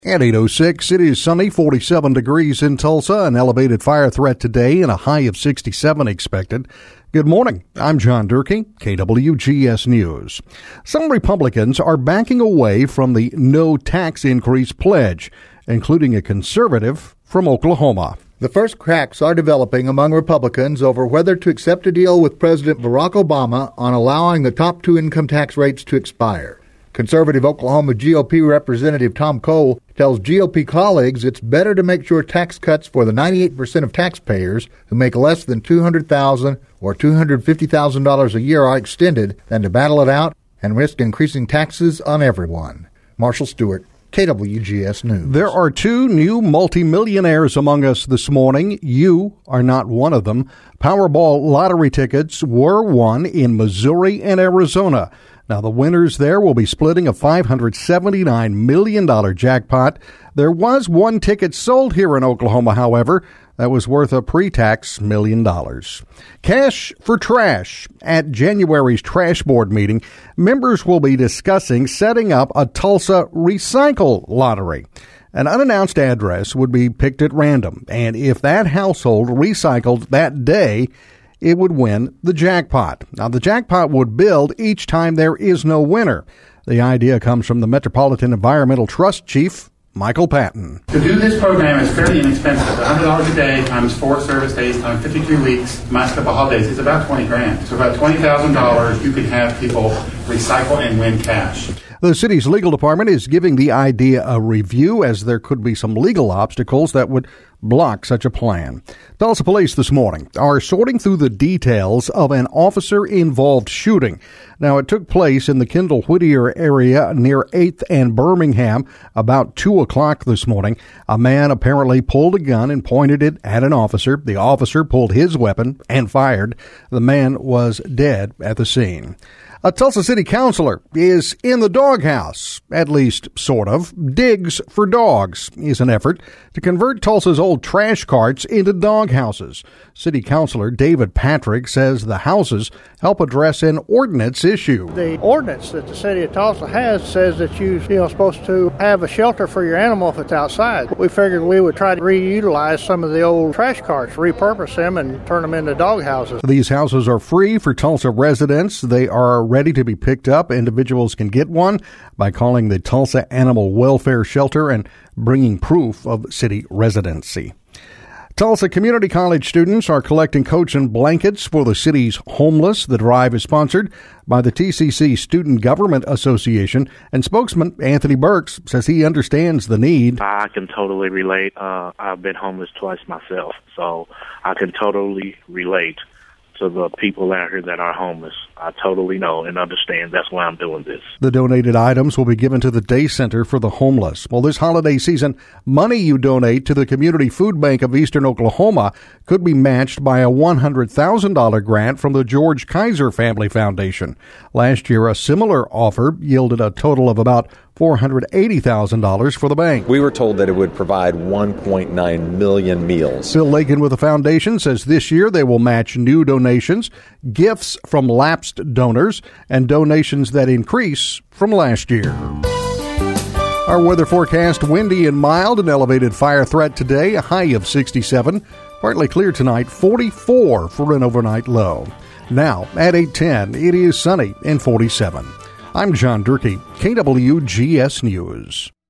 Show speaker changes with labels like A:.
A: At 8:06, it is sunny, 47 degrees in Tulsa, an elevated fire threat today and a high of 67 expected. Good morning. I'm John Durkee, KWGS News. Some Republicans are backing away from the no tax increase pledge, including a conservative from Oklahoma.
B: The first cracks are developing among Republicans over whether to accept a deal with President Barack Obama on allowing the top two income tax rates to expire. Conservative Oklahoma GOP Representative Tom Cole tells GOP colleagues it's better to make sure tax cuts for the 98% of taxpayers who make less than $200,000 or $250,000 a year are extended than to battle it out and risk increasing taxes on everyone. Marshall Stewart, KWGS News.
A: There are two new multimillionaires among us this morning. You are not one of them. Powerball lottery tickets were won in Missouri and Arizona. Now, the winners there will be splitting a $579 million jackpot. There was one ticket sold here in Oklahoma, however, that was worth a pre-tax $1 million. Cash for trash. At January's Trash Board meeting, members will be discussing setting up a Tulsa Recycle Lottery. An unannounced address would be picked at random, and if that household recycled that day, it would win the jackpot. Now, the jackpot would build each time there is no winner. The idea comes from the Metropolitan Environmental Trust Chief, Michael Patton.
C: To do this program is fairly inexpensive. $100 a day times 4 service days times 52 weeks minus a couple holidays is about $20,000. So about $20,000 you could have people recycle and win cash.
A: The city's legal department is giving the idea a review as there could be some legal obstacles that would block such a plan. Tulsa police this morning are sorting through the details of an officer-involved shooting. Now, it took place in the Kendall Whittier area near 8th and Birmingham about 2 o'clock this morning. A man apparently pulled a gun and pointed it at an officer. The officer pulled his weapon and fired. The man was dead at the scene. A Tulsa City councilor is in the doghouse, at least sort of. Digs for Dogs is an effort to convert Tulsa's old trash carts into dog houses. City Councilor David Patrick says the houses help address an ordinance issue.
D: The ordinance that the city of Tulsa has says that you're supposed to have a shelter for your animal if it's outside. We figured we would try to reutilize some of the old trash carts, repurpose them, and turn them into dog houses.
A: These houses are free for Tulsa residents. They are ready to be picked up. Individuals can get one by calling the Tulsa Animal Welfare Shelter and bringing proof of city residency. Tulsa Community College students are collecting coats and blankets for the city's homeless. The drive is sponsored by the TCC Student Government Association, and spokesman Anthony Burks says he understands the need.
E: I can totally relate. I've been homeless twice myself, so I can totally relate to the people out here that are homeless. I totally know and understand. That's why I'm doing this.
A: The donated items will be given to the Day Center for the Homeless. Well, this holiday season, money you donate to the Community Food Bank of Eastern Oklahoma could be matched by a $100,000 grant from the George Kaiser Family Foundation. Last year, a similar offer yielded a total of about $480,000 for the bank.
F: We were told that it would provide 1.9 million meals.
A: Bill Lakin with the foundation says this year they will match new donations, gifts from lapsed donors, and donations that increase from last year. Our weather forecast: windy and mild, an elevated fire threat today, a high of 67. Partly clear tonight, 44 for an overnight low. Now, at 8:10, it is sunny and 47. I'm John Durkee, KWGS News.